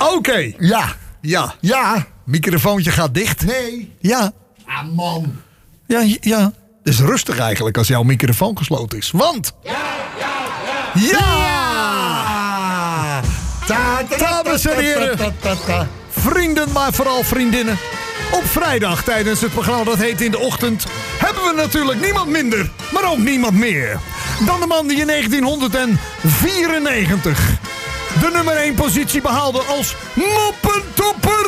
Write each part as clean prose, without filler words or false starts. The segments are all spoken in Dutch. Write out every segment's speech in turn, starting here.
Oké. Ja. Ja. Ja. Microfoontje gaat dicht. Nee. Ja. Ah, man. Ja. Het is rustig eigenlijk als jouw microfoon gesloten is. Want... Ja! Dames en heren. Vrienden, maar vooral vriendinnen. Op vrijdag tijdens het programma dat heet In de Ochtend... hebben we natuurlijk niemand minder, maar ook niemand meer... dan de man die in 1994... de nummer 1 positie behaalde als moppentopper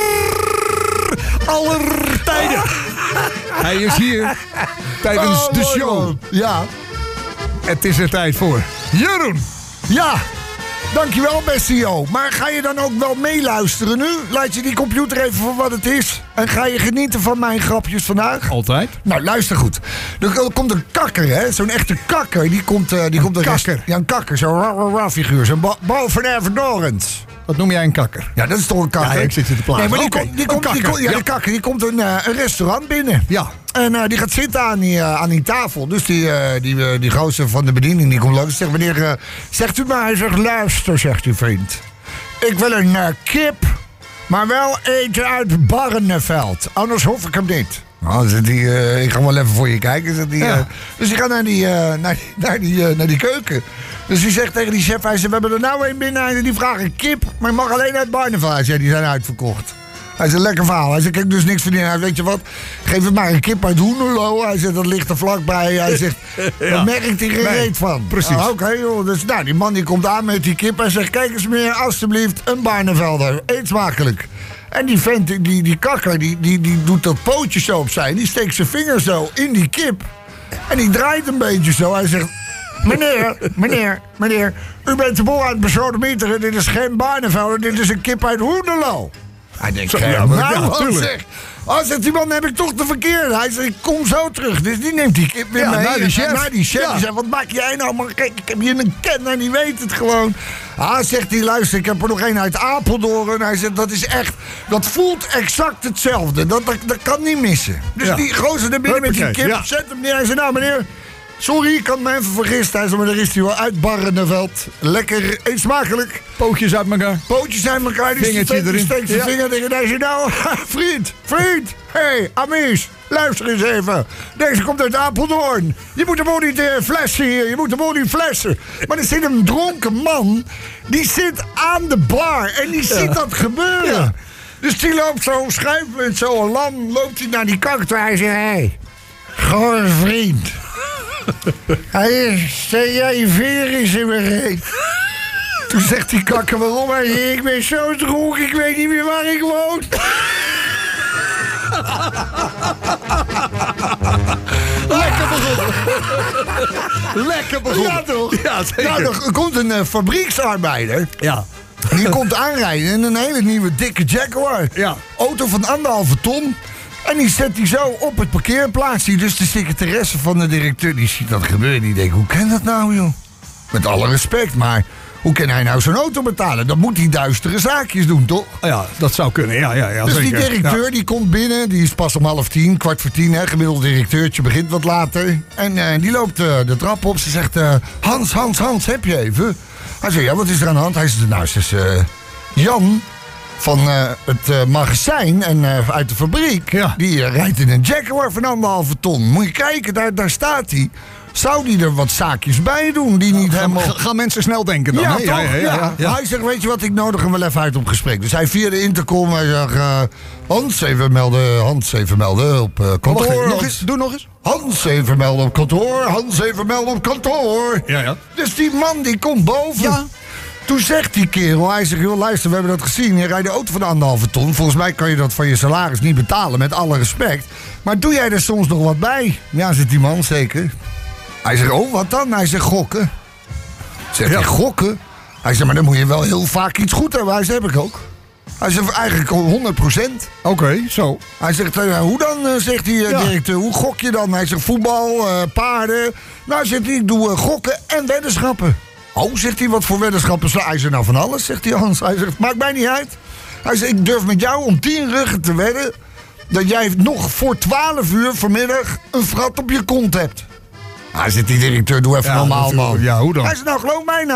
aller tijden. Hij is hier tijdens de show. Ja. Het is er tijd voor Jeroen. Ja. Dankjewel, beste Jo. Maar ga je dan ook wel meeluisteren nu? Laat je die computer even voor wat het is. En ga je genieten van mijn grapjes vandaag? Altijd. Nou, luister goed. Er komt een kakker, hè? Zo'n echte kakker. Die komt kakker? Ja, een kakker. Zo'n ra figuur. Zo'n Bo van Ervedorens. Wat noem jij een kakker? Ja, dat is toch een kakker? Ja, ik zit je te plaatsen. Nee, maar Oké, de kakker die komt een restaurant binnen. Ja. En die gaat zitten aan die tafel. Dus die gozer van de bediening die komt langs en zegt: meneer, zegt u maar. Hij zegt: luister, zegt uw vriend. Ik wil een kip, maar wel eten uit Barneveld. Anders hoef ik hem niet. Nou, zegt hij, ik ga wel even voor je kijken. Zegt hij, Ja. Dus die gaat naar die keuken. Dus die zegt tegen die chef, hij zegt: we hebben er nou een binnen. En die vraagt een kip, maar je mag alleen uit Barneveld. Hij zegt: die zijn uitverkocht. Hij zegt: lekker verhaal. Hij zegt: kijk, dus niks verdienen. Hij zegt: weet je wat, geef het maar een kip uit Hoenderloo. Hij zegt: dat ligt er vlakbij. Hij zegt: daar merkt hij geen reet van. Precies. Oké, joh. Dus nou, die man die komt aan met die kip en zegt: kijk eens meneer, alstublieft, een Barnevelder. Eet smakelijk. En die vent, die kakker, die doet dat pootje zo opzij. Die steekt zijn vinger zo in die kip. En die draait een beetje zo. Hij zegt: meneer, u bent de boel aan het besodemieteren. Dit is geen Barnevelder, dit is een kip uit Hoenderloo. Hij denkt: zeg. Oh, zegt die man, heb ik toch de verkeerde. Hij zegt: ik kom zo terug. Dus die neemt die kip weer mee. naar die chef. Naar die chef. Ja. Die zegt: wat maak jij nou? Maar kijk, ik heb hier een kenner, die weet het gewoon. Ah, zegt hij: luister, ik heb er nog een uit Apeldoorn. Hij zegt: dat is echt, dat voelt exact hetzelfde. Dat kan niet missen. Dus die gozer er binnen met die kip, zet hem neer. Hij zegt: nou meneer, sorry, ik kan me even vergisten. Hij zegt: maar daar is hij wel uit Barneveld. Lekker, eet smakelijk. Pootjes uit elkaar. Pootjes uit elkaar. Vingertje erin. Steekt zijn vinger tegen deze. Nou, vriend. Hey, Amies, luister eens even. Deze komt uit Apeldoorn. Je moet hem ook niet flessen hier. Je moet hem ook niet flessen. Maar er zit een dronken man. Die zit aan de bar. En die ziet dat gebeuren. Ja. Dus die loopt zo schuifend, zo lam. Loopt hij naar die kakker. Hij zegt: hey, goh vriend. Hij zegt: jij vinger is in mijn reet. Toen zegt die kakker: waarom? Hij zegt: ik ben zo dronken, ik weet niet meer waar ik woon. Lekker begonnen. Ja, toch? Ja, zeker. Nou, er komt een fabrieksarbeider. Ja. Die komt aanrijden in een hele nieuwe dikke Jaguar. Ja. Auto van 1,5 ton. En die zet hij zo op het parkeerplaatsje. Dus de secretaresse van de directeur, die ziet dat gebeuren. Die denkt: hoe kan dat nou, joh? Met alle respect, maar hoe kan hij nou zo'n auto betalen? Dan moet hij duistere zaakjes doen, toch? Ja, dat zou kunnen. Ja, dus zeker. die directeur die komt binnen. Die is pas om 9:30, 9:45. Hè, gemiddeld directeurtje begint wat later. En die loopt de trap op. Ze zegt: Hans, heb je even? Hij zegt: ja, wat is er aan de hand? Hij zegt: nou, ze is Jan van het magazijn en uit de fabriek. Ja. Die rijdt in een Jaguar van 1,5 ton. Moet je kijken, daar staat hij. Zou die er wat zaakjes bij doen die niet helemaal... Gaan mensen snel denken dan, hè? Ja. Hij zegt: weet je wat, ik nodig hem wel even uit op gesprek. Dus hij via de intercom, hij zegt: Hans, even melden op kantoor. Doe nog eens. Hans, even melden op kantoor. Ja. Dus die man die komt boven. Ja. Toen zegt die kerel, hij zegt: joh, luister, we hebben dat gezien. Je rijdt de auto van 1,5 ton. Volgens mij kan je dat van je salaris niet betalen, met alle respect. Maar doe jij er soms nog wat bij? Ja, zegt die man, zeker. Hij zegt: oh, wat dan? Hij zegt: gokken. Zegt hij: gokken? Hij zegt: maar dan moet je wel heel vaak iets goed hebben. Hij zegt: heb ik ook. Hij zegt: eigenlijk 100%. Oké, zo. Hij zegt: hoe dan, zegt die directeur, hoe gok je dan? Hij zegt: voetbal, paarden. Nou, zegt hij: ik doe gokken en weddenschappen. Oh, zegt hij: wat voor weddenschappen? Hij zegt: nou, van alles, zegt hij Hans. Hij zegt: maakt mij niet uit. Hij zegt: ik durf met jou om 10 ruggen te wedden dat jij nog voor 12 uur vanmiddag een frat op je kont hebt. Hij zegt: die directeur, doe even normaal, man. Ja, hoe dan? Hij zegt: nou, geloof mij nou.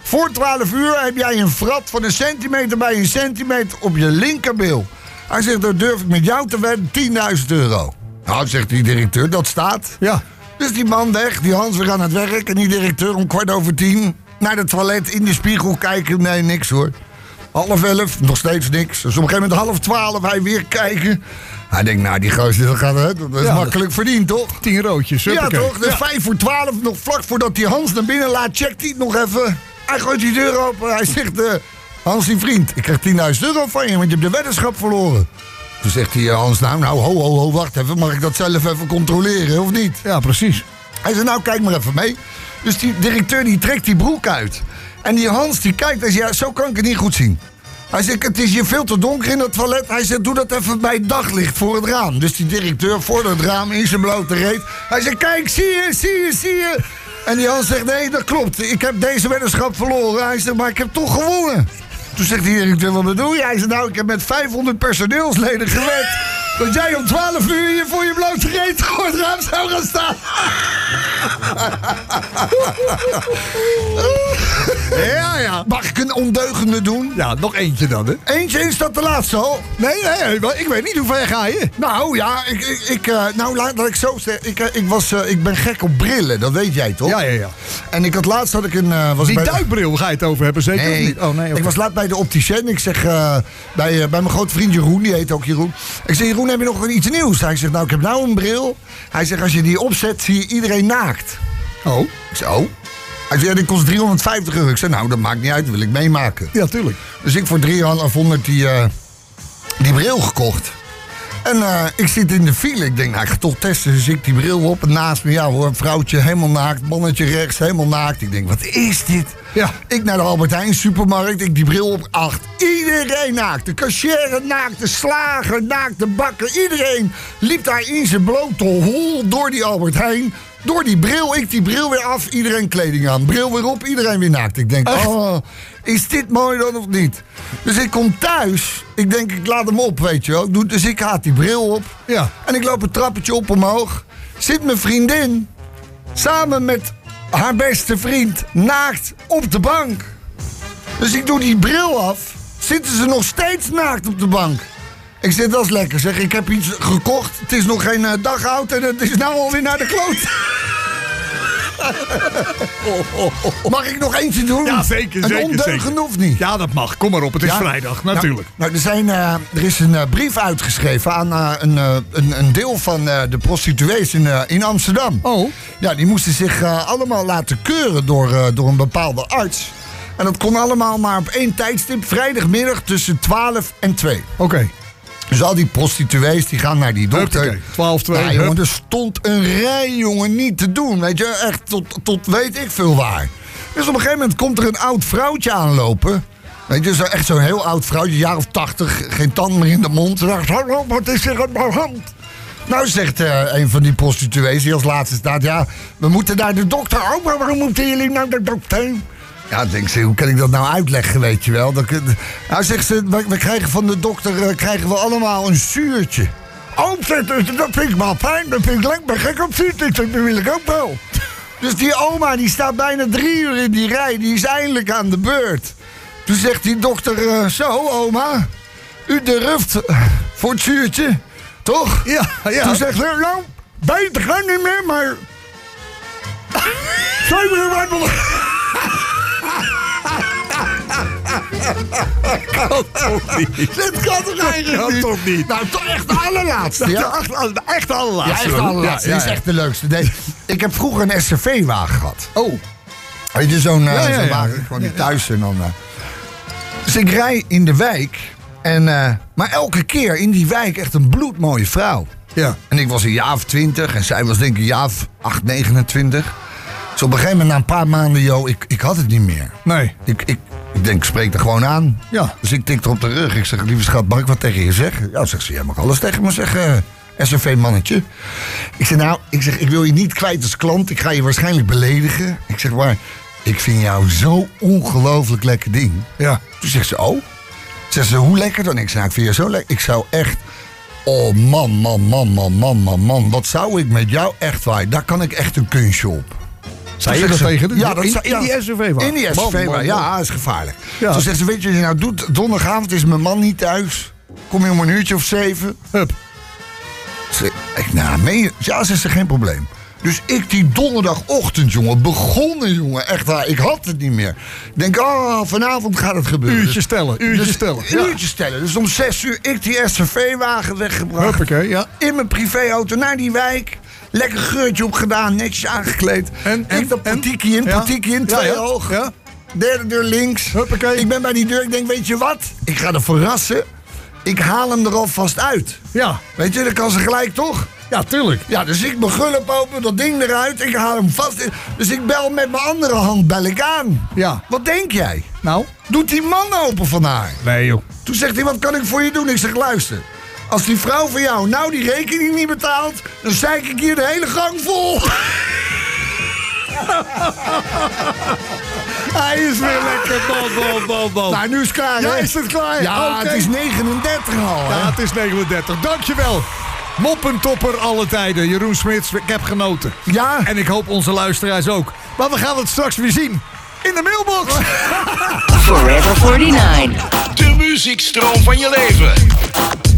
Voor 12 uur heb jij een vrat van 1 centimeter bij 1 centimeter op je linkerbil. Hij zegt, dat durf ik met jou te wedden, €10.000. Nou, zegt die directeur, dat staat. Ja. Dus die man weg, die Hans weer aan het werk. En die directeur om 10:15 naar het toilet, in de spiegel kijken. Nee, niks hoor. 10:30, nog steeds niks. Dus op een gegeven moment 11:30, hij weer kijken. Hij denkt, nou, die gozer, dat is makkelijk verdiend, toch? 10 roodjes, Ja, huppakee. toch? Dus 11:55, nog vlak voordat hij Hans naar binnen laat, checkt hij het nog even. Hij gooit die deur open. Hij zegt, Hans, die vriend, ik krijg €10.000 van je, want je hebt de weddenschap verloren. Toen zegt hij, Hans, nou, ho, wacht even. Mag ik dat zelf even controleren, of niet? Ja, precies. Hij zei, nou, kijk maar even mee. Dus die directeur, die trekt die broek uit. En die Hans, die kijkt en zegt, ja, zo kan ik het niet goed zien. Hij zegt, het is hier veel te donker in het toilet. Hij zegt, doe dat even bij daglicht voor het raam. Dus die directeur voor het raam in zijn blote reet. Hij zegt, kijk, zie je. En die Hans zegt, nee, dat klopt. Ik heb deze weddenschap verloren. Hij zegt, maar ik heb toch gewonnen. Toen zegt die directeur, wat bedoel je? Hij zegt, nou, ik heb met 500 personeelsleden gewet dat jij om 12 uur hier voor je blote reet voor het raam zou gaan staan. Ja. Mag ik een ondeugende doen? Ja, nog eentje dan, hè? Eentje, is dat de laatste al? Nee, ik weet niet hoe ver ga je. Nou ja, laat ik zo zeggen. Ik ben gek op brillen, dat weet jij toch? Ja. En laatst had ik een... Die duikbril ga je het over hebben, zeker? Nee, of niet? Oh, nee, ik was laat bij de opticien. Ik zeg, bij mijn grote vriend Jeroen, die heet ook Jeroen. Ik zeg, Jeroen, heb je nog iets nieuws? Hij zegt, nou, ik heb nou een bril. Hij zegt, als je die opzet, zie je iedereen naakt. Oh. Ik zeg, oh. Hij zegt, ja, die kost €350. Ik zeg, nou, dat maakt niet uit, dat wil ik meemaken. Ja, tuurlijk. Dus ik voor €350 die bril gekocht. En ik zit in de file. Ik denk, nou, ik ga toch testen. Dus ik die bril op. En naast me, ja hoor, een vrouwtje helemaal naakt. Mannetje rechts, helemaal naakt. Ik denk, wat is dit? Ja. Ik naar de Albert Heijn supermarkt. Ik die bril op. Iedereen naakt. De cashier naakt. De slager naakt. De bakker. Iedereen liep daar in zijn blote hol door die Albert Heijn. Door die bril. Ik die bril weer af. Iedereen kleding aan. Bril weer op. Iedereen weer naakt. Ik denk, oh, is dit mooi dan of niet? Dus ik kom thuis. Ik denk, ik laat hem op, weet je wel. Dus ik haat die bril op. Ja. En ik loop een trappetje op omhoog. Zit mijn vriendin samen met haar beste vriend naakt op de bank. Dus ik doe die bril af. Zitten ze nog steeds naakt op de bank. Ik zeg, dat is lekker. Zeg, ik heb iets gekocht. Het is nog geen dag oud en het is nou alweer naar de kloot. Mag ik nog eentje doen? Ja, zeker. Een ondeugende of niet? Ja, dat mag. Kom maar op. Het is vrijdag, natuurlijk. Nou, er is een brief uitgeschreven aan een deel van de prostituees in Amsterdam. Oh. Ja, die moesten zich allemaal laten keuren door een bepaalde arts. En dat kon allemaal maar op 1 tijdstip, vrijdagmiddag tussen 12 en 2. Oké. Dus al die prostituees die gaan naar die dokter. 12-2. Ja, jongen, er stond een rij, jongen, niet te doen. Weet je, echt tot weet ik veel waar. Dus op een gegeven moment komt er een oud vrouwtje aanlopen. Weet je, echt zo'n heel oud vrouwtje, jaar of 80, geen tand meer in de mond. Ze zegt, hallo, wat is er aan de hand? Nou, zegt een van die prostituees die als laatste staat, ja, we moeten naar de dokter. Oh, maar waarom moeten jullie naar de dokter? Ja, denk ze, hoe kan ik dat nou uitleggen, weet je wel? Nou, zegt ze, we krijgen van de dokter krijgen we allemaal een zuurtje. Oh, dat vind ik wel fijn, dat vind ik lekker, ben gek op zuurtjes, dat wil ik ook wel. Dus die oma, die staat bijna 3 uur in die rij, die is eindelijk aan de beurt. Toen zegt die dokter, zo oma, u durft voor het zuurtje, toch? Ja. Toen zegt ze, nou, beter gaan niet meer, maar... Kan toch niet? Dit kan toch eigenlijk Kan niet? toch niet? Nou, toch echt de allerlaatste, ja? Echt de allerlaatste. Ja, echt de allerlaatste. Ja. Dit is echt de leukste. Nee, ik heb vroeger een SRV-wagen gehad. Oh. Weet je, zo'n ja. wagen, gewoon die thuis en dan... Dus ik rij in de wijk. Maar elke keer in die wijk echt een bloedmooie vrouw. Ja. En ik was een jaar of 20 en zij was denk ik een jaar of 8, 29. Dus op een gegeven moment, na een paar maanden, ik had het niet meer. Nee. Ik denk, ik spreek er gewoon aan. Ja. Dus ik tik er op de rug. Ik zeg, lieve schat, mag ik wat tegen je zeggen? Ja, zegt ze, jij mag alles tegen me zeggen, SRV-mannetje. Ik zeg, ik wil je niet kwijt als klant. Ik ga je waarschijnlijk beledigen. Ik zeg, maar ik vind jou zo ongelooflijk lekker ding. Ja. Toen zegt ze, oh. Zegt ze, hoe lekker dan? Ik zeg, ik vind je zo lekker. Ik zou echt... Oh, man. Wat zou ik met jou echt waar? Daar kan ik echt een kunstje op. Zei je dat tegen de... Ja, in die SUV-wagen? In die SUV-wagen, ja, dat is gevaarlijk. Ja. Toen zegt ze, weet je wat je nou doet? Donderdagavond is mijn man niet thuis. Kom je om 7:00. Hup. Ja, ze is er geen probleem. Dus ik die donderdagochtend, jongen, begonnen, jongen. Echt waar, ik had het niet meer. Ik denk, vanavond gaat het gebeuren. Uurtje stellen. Uurtje stellen. Dus om 6:00 ik die SUV-wagen weggebracht. Huppakee, ja. In mijn privéauto naar die wijk. Lekker geurtje opgedaan, netjes aangekleed. Ik dat portiekje in, 2 hoog. Ja. Derde deur links. Huppakee. Ik ben bij die deur, ik denk, weet je wat? Ik ga er verrassen. Ik haal hem er alvast uit. Ja. Weet je, dan kan ze gelijk toch? Ja, tuurlijk. Ja, dus ik mijn gulp open, dat ding eruit. Ik haal hem vast. Dus ik bel met mijn andere hand aan. Ja. Wat denk jij? Nou? Doet die man open van haar? Nee, joh. Toen zegt hij, wat kan ik voor je doen? Ik zeg, luister. Als die vrouw van jou nou die rekening niet betaalt, dan zeik ik hier de hele gang vol. Hij is weer lekker. Bal. Nou, nu is het klaar, Ja, hè? is het klaar? Ja, Oké. het is 39 al, hè? Ja, het is 39. Dankjewel. Moppentopper alle tijden. Jeroen Smits, ik heb genoten. Ja. En ik hoop onze luisteraars ook. Maar we gaan het straks weer zien. In de mailbox. Forever 49. De muziekstroom van je leven.